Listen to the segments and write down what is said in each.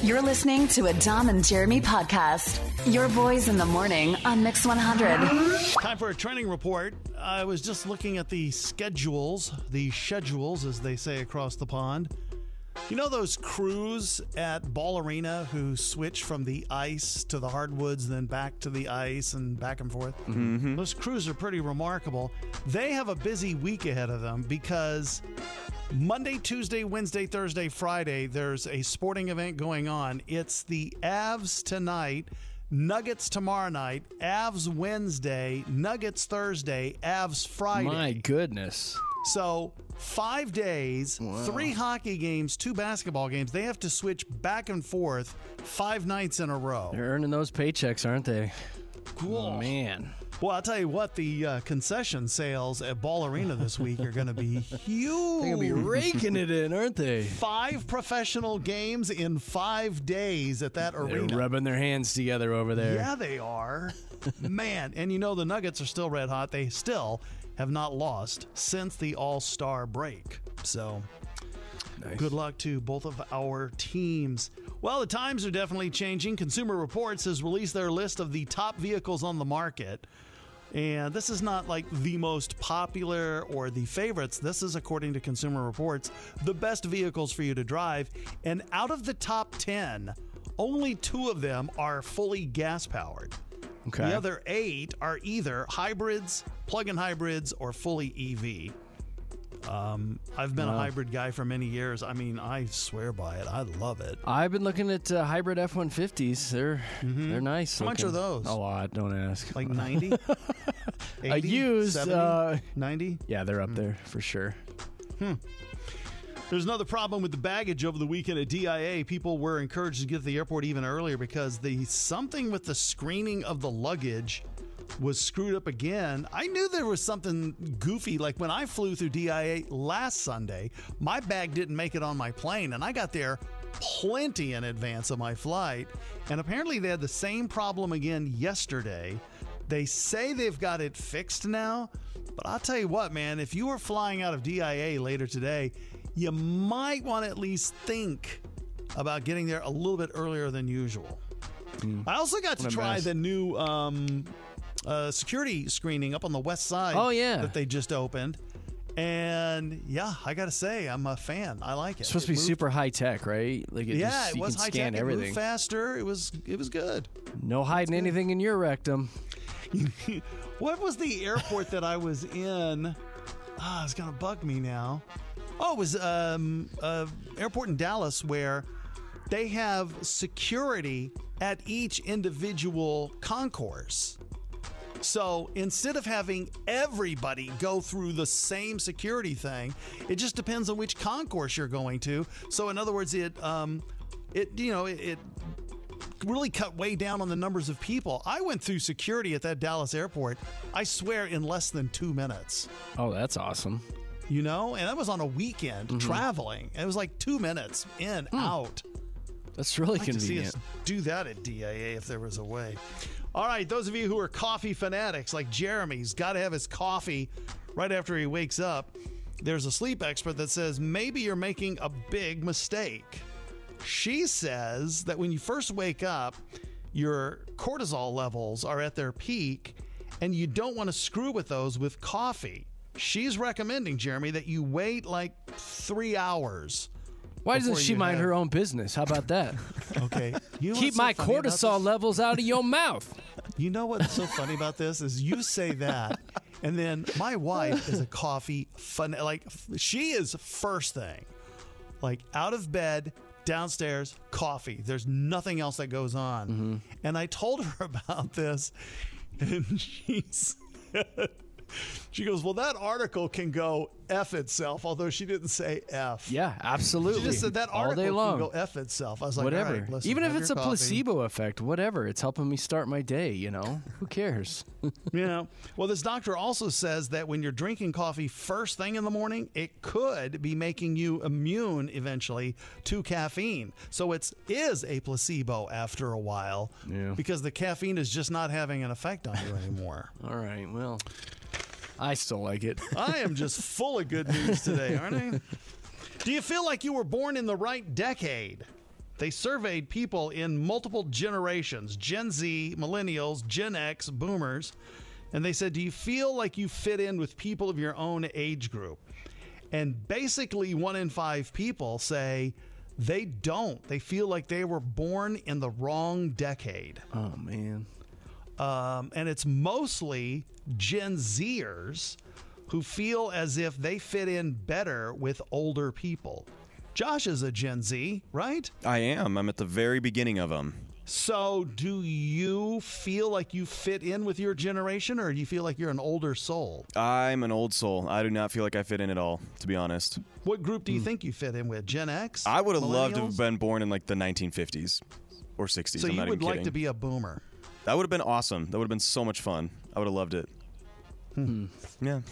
You're listening to a Dom and Jeremy podcast. Your boys in the morning on Mix 100. Time for a trending report. I was just looking at the schedules, as they say across the pond. You know those crews at Ball Arena who switch from the ice to the hardwoods, then back to the ice and back and forth? Mm-hmm. Those crews are pretty remarkable. They have a busy week ahead of them because Monday, Tuesday, Wednesday, Thursday, Friday, there's a sporting event going on. It's the Avs tonight, Nuggets tomorrow night, Avs Wednesday, Nuggets Thursday, Avs Friday. My goodness. So 5 days, 3 hockey games, 2 basketball games. They have to switch back and forth 5 nights in a row. They're earning those paychecks, aren't they? Cool. Oh, man. Well, I'll tell you what, the concession sales at Ball Arena this week are going to be huge. They're going to be raking it in, aren't they? 5 professional games in 5 days at that arena. They're rubbing their hands together over there. Yeah, they are. Man, and you know the Nuggets are still red hot. They still have not lost since the All-Star break. So, nice. Good luck to both of our teams. Well, the times are definitely changing. Consumer Reports has released their list of the top vehicles on the market. And this is not like the most popular or the favorites. This is, according to Consumer Reports, the best vehicles for you to drive. And out of the top 10, only 2 of them are fully gas-powered. Okay. The other 8 are either hybrids, plug-in hybrids, or fully EV. I've been a hybrid guy for many years. I mean, I swear by it. I love it. I've been looking at hybrid F-150s. They're nice. How much are those? A lot. Don't ask. Like 90? 80, a used 70, 90? Yeah, they're up there for sure. There's another problem with the baggage over the weekend at DIA. People were encouraged to get to the airport even earlier because something with the screening of the luggage was screwed up again. I knew there was something goofy. Like when I flew through DIA last Sunday, my bag didn't make it on my plane, and I got there plenty in advance of my flight. And apparently they had the same problem again yesterday. They say they've got it fixed now, but I'll tell you what, man, if you are flying out of DIA later today, you might want to at least think about getting there a little bit earlier than usual. I also got to try the new security screening up on the west side that they just opened. And yeah, I got to say, I'm a fan. I like it. It's supposed to be super high tech, right? Like it was high tech. It moved faster. It was good. No hiding anything in your rectum. What was the airport that I was in? It's going to bug me now. Oh, it was airport in Dallas where they have security at each individual concourse. So instead of having everybody go through the same security thing, it just depends on which concourse you're going to. So in other words, it really cut way down on the numbers of people. I went through security at that Dallas airport, I swear, in less than 2 minutes. Oh, that's awesome. You know, and that was on a weekend traveling. It was like 2 minutes in, out. That's really I'd like convenient. To see us do that at DIA if there was a way. All right, those of you who are coffee fanatics like Jeremy's got to have his coffee right after he wakes up. There's a sleep expert that says maybe you're making a big mistake. She says that when you first wake up, your cortisol levels are at their peak, and you don't want to screw with those with coffee. She's recommending, Jeremy, that you wait like 3 hours. Why doesn't she mind her own business? How about that? Okay. You know keep my cortisol levels out of your mouth. You know what's so funny about this is you say that, and then my wife is a coffee like she is first thing, like out of bed, downstairs, coffee. There's nothing else that goes on. And I told her about this, and she said, she goes, well, that article can go F itself, although she didn't say F. Yeah, absolutely. She just said that article all day long. can go F itself. I was like, whatever. All right, listen, even if it's a coffee. placebo effect, whatever. It's helping me start my day, you know? Who cares? You know, well, this doctor also says that when you're drinking coffee first thing in the morning, it could be making you immune eventually to caffeine. So it is a placebo after a while because the caffeine is just not having an effect on you anymore. All right, well, I still like it. I am just full of good news today, aren't I? Do you feel like you were born in the right decade? They surveyed people in multiple generations, Gen Z, millennials, Gen X, boomers, and they said, do you feel like you fit in with people of your own age group? And basically 1 in 5 people say they don't. They feel like they were born in the wrong decade. Oh, man. And it's mostly Gen Zers who feel as if they fit in better with older people. Josh is a Gen Z, right? I am. I'm at the very beginning of them. So do you feel like you fit in with your generation, or do you feel like you're an older soul? I'm an old soul. I do not feel like I fit in at all, to be honest. What group do you think you fit in with? Gen X? I would have loved to Millennials? have been born in like the 1950s or 60s. So I'm you not would even like kidding. to be a boomer. That would have been awesome. That would have been so much fun. I would have loved it. Yeah.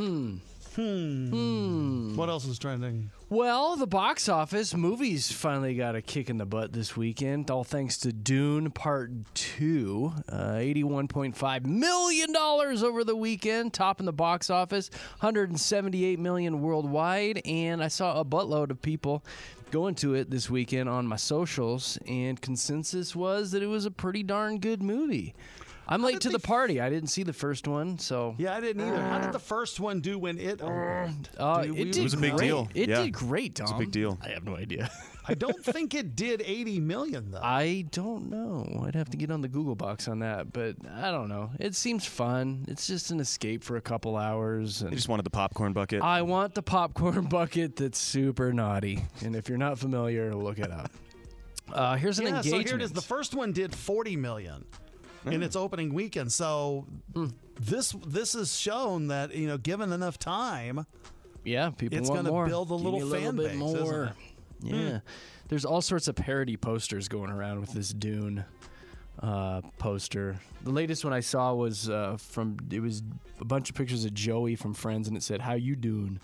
What else is trending? Well, the box office movies finally got a kick in the butt this weekend, all thanks to Dune Part 2. $81.5 million over the weekend, topping the box office, $178 million worldwide, and I saw a buttload of people going to it this weekend on my socials, and consensus was that it was a pretty darn good movie. I'm late to the party. I didn't see the first one, so... Yeah, I didn't either. How did the first one do when it opened? It was a big great. deal. It Yeah. did great, Tom. It's a big deal. I have no idea. I don't think it did 80 million, though. I don't know. I'd have to get on the Google box on that, but I don't know. It seems fun. It's just an escape for a couple hours. I And just wanted the popcorn bucket. I want the popcorn bucket that's super naughty. And if you're not familiar, look it up. Here's an Yeah, so engagement. here it is. The first one did 40 million in its opening weekend. So this is shown that, given enough time, Yeah, people it's want gonna more. build a Give little me fan bit base, more. isn't it? Yeah. There's all sorts of parody posters going around with this Dune poster. The latest one I saw was it was a bunch of pictures of Joey from Friends, and it said, "How you doing?"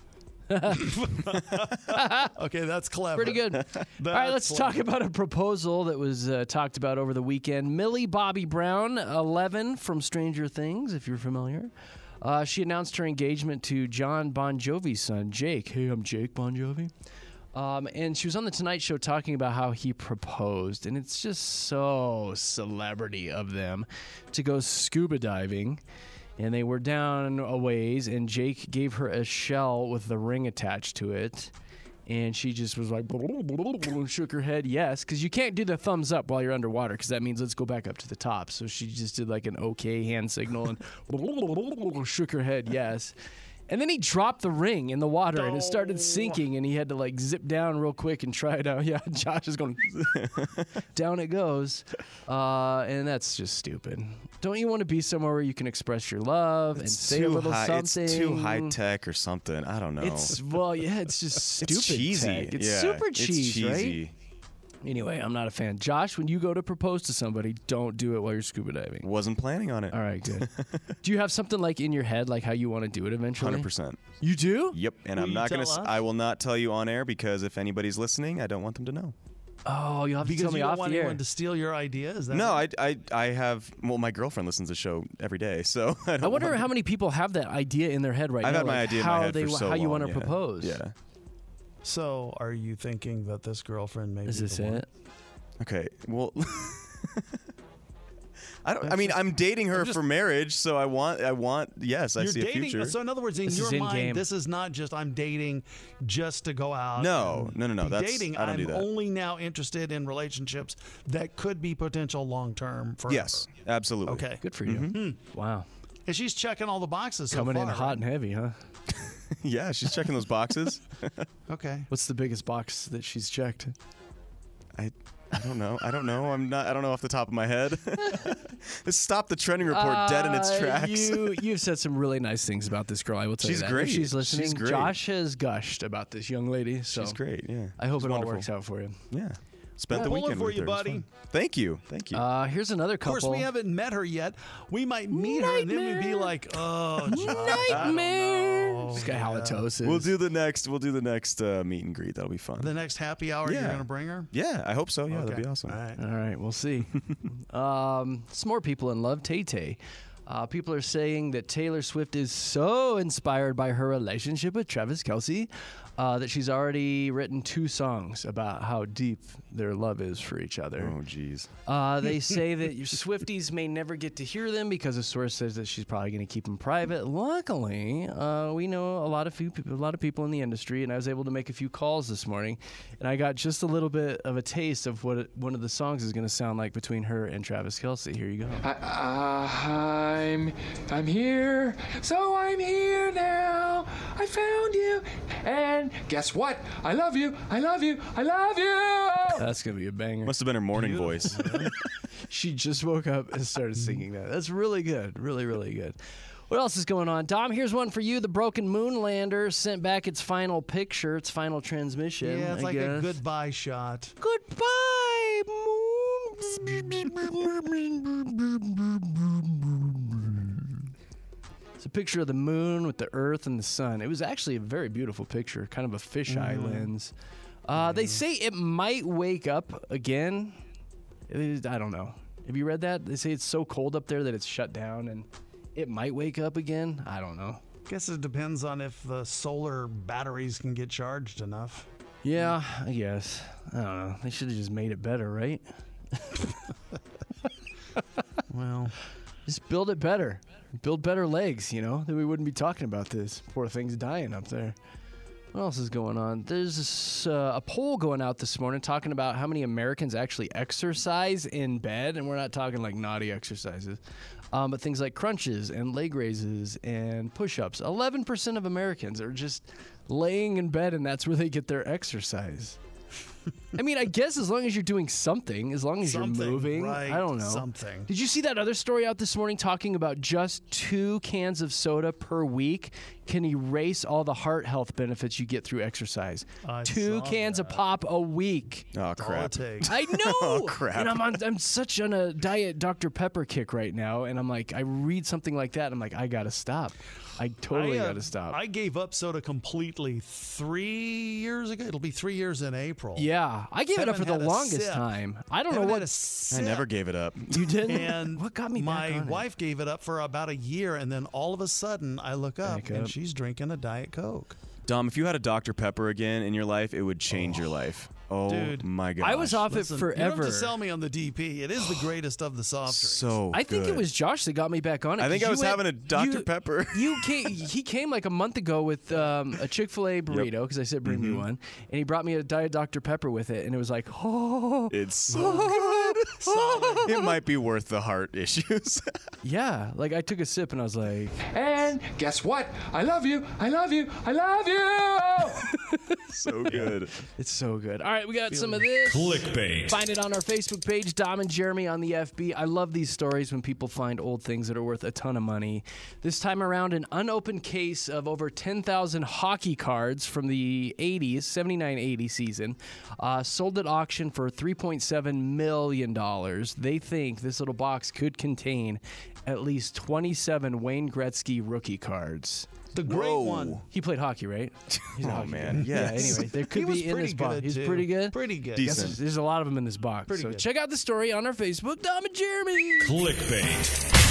okay, that's clever. Pretty good. All right, let's talk about a proposal that was talked about over the weekend. Millie Bobby Brown, 11 from Stranger Things, if you're familiar. She announced her engagement to John Bon Jovi's son, Jake. Hey, I'm Jake Bon Jovi. And she was on The Tonight Show talking about how he proposed. And it's just so celebrity of them to go scuba diving. And they were down a ways, and Jake gave her a shell with the ring attached to it. And she just was like, shook her head yes, because you can't do the thumbs up while you're underwater, because that means let's go back up to the top. So she just did like an okay hand signal and shook her head yes. And then he dropped the ring in the water, and it started sinking, and he had to like zip down real quick and try it out. Yeah, Josh is going, down it goes. And that's just stupid. Don't you want to be somewhere where you can express your love and say a little something? It's too high tech or something. I don't know. It's just stupid. It's cheesy. Tech. It's Yeah, super it's cheesy, cheesy. right? Anyway, I'm not a fan. Josh, when you go to propose to somebody, don't do it while you're scuba diving. Wasn't planning on it. All right, good. Do you have something like in your head, like how you want to do it eventually? 100%. You do? Yep. And Will I'm you not tell gonna. us? I will not tell you on air, because if anybody's listening, I don't want them to know. Oh, you'll have to Because tell me you don't off want the air. anyone to steal your idea? Is that No, it? I have. Well, my girlfriend listens to the show every day, so I don't I wonder want- how many people have that idea in their head right I've now. had my like idea in how my head they for so how you long, want to yeah. propose. Yeah. So are you thinking that this girlfriend may Is be this the one? it? Okay. Well. I mean, I'm dating her for marriage, so I want. Yes, I You're see a dating. future. So in other words, in This your is in mind, game. this is not just I'm dating just to go out. No, and no. be That's dating. I don't do I'm that. only now interested in relationships that could be potential long term forever. Yes, absolutely. Okay. Good for you. Wow. And she's checking all the boxes. Coming so in far, hot and heavy, huh? Yeah, she's checking those boxes. Okay. What's the biggest box that she's checked? I don't know. I don't know off the top of my head. Let's stop the trending report dead in its tracks. You've said some really nice things about this girl. I will tell She's you that. great. If she's listening. She's great. Josh has gushed about this young lady. So She's great. Yeah. I hope She's it all wonderful. works out for you. Yeah. Spent We're the pulling weekend for with you, her. It was buddy. fun. Thank you. Thank you. Here's another Of couple. course, we haven't met her yet. We might meet her, and then we'd be like, "Oh, Josh, I don't Nightmare. know." This guy halitosis. We'll do the next meet and greet. That'll be fun. The next happy hour, you're Yeah. going to bring her. Yeah, I hope so. Yeah, Okay. that'd be awesome. All right. All right, we'll see. Some more people in love. Tay Tay. People are saying that Taylor Swift is so inspired by her relationship with Travis Kelce that she's already written 2 songs about how deep their love is for each other. Oh, jeez. They say that your Swifties may never get to hear them because a source says that she's probably going to keep them private. Luckily, we know a lot of people in the industry, and I was able to make a few calls this morning, and I got just a little bit of a taste of what one of the songs is going to sound like between her and Travis Kelce. Here you go. I'm here, so I'm here now. I found you, and guess what? I love you, I love you, I love you. That's going to be a banger. Must have been her morning voice. She just woke up and started singing that. That's really good. Really, really good. What else is going on? Dom, here's one for you. The broken moon lander sent back its final picture, its final transmission. Yeah, it's I like guess. a goodbye shot. Goodbye, moon. It's a picture of the moon with the earth and the sun. It was actually a very beautiful picture, kind of a fisheye lens. They say it might wake up again. I don't know. Have you read that? They say it's so cold up there that it's shut down and it might wake up again. I don't know. Guess it depends on if the solar batteries can get charged enough. Yeah, I guess. I don't know. They should have just made it better, right? Well, just build it better. Build better legs, you know? Then we wouldn't be talking about this. Poor thing's dying up there. What else is going on? There's a poll going out this morning talking about how many Americans actually exercise in bed, and we're not talking like naughty exercises, but things like crunches and leg raises and push-ups. 11% of Americans are just laying in bed, and that's where they get their exercise. I mean, I guess as long as you're doing something, as long as you're moving, right, I don't know. something. Did you see that other story out this morning talking about just 2 cans of soda per week can erase all the heart health benefits you get through exercise? I 2 saw cans of that. pop a week. Oh, All crap. it takes. I know. Oh, crap. And I'm such on a diet Dr. Pepper kick right now, and I'm like, I read something like that, and I'm like, I gotta stop. I totally gotta stop. I gave up soda completely 3 years ago. It'll be 3 years in April. Yeah, I gave it up for Haven't the had a longest sip. time. I don't know Haven't had what a I sip. never gave it up. you didn't. And what got me back my on it? wife gave it up for about a year, and then all of a sudden I look up Back and up. she's drinking a Diet Coke. Dom, if you had a Dr. Pepper again in your life, it would change your life. Oh, Dude. my gosh. I was off Listen, it you don't forever. have to sell me on the DP. It is the greatest of the soft drinks. So I think good. it was Josh that got me back on it. I think 'cause I you was went- having a Dr. Pepper. He came like a month ago with a Chick-fil-A burrito because I said bring me one, and he brought me a Diet Dr. Pepper with it, and it was like, oh, It's so good. It might be worth the heart issues. yeah. Like I took a sip and I was like, And guess what? I love you, I love you, I love you. So good. it's so good. All right, we got some of this. Clickbait. Find it on our Facebook page, Dom and Jeremy on the FB. I love these stories when people find old things that are worth a ton of money. This time around, an unopened case of over 10,000 hockey cards from the 80s, 79-80 season, sold at auction for $3.7 million. They think this little box could contain at least 27 Wayne Gretzky rookie cards. The great Whoa. one. He played hockey, right? He's a Oh, hockey man. guy. Yeah, Yes. anyway, there could He was be in pretty this box. good, He's too. pretty good? Pretty good. Decent. There's a lot of them in this box. Pretty So good. check out the story on our Facebook, Dom and Jeremy. Clickbait.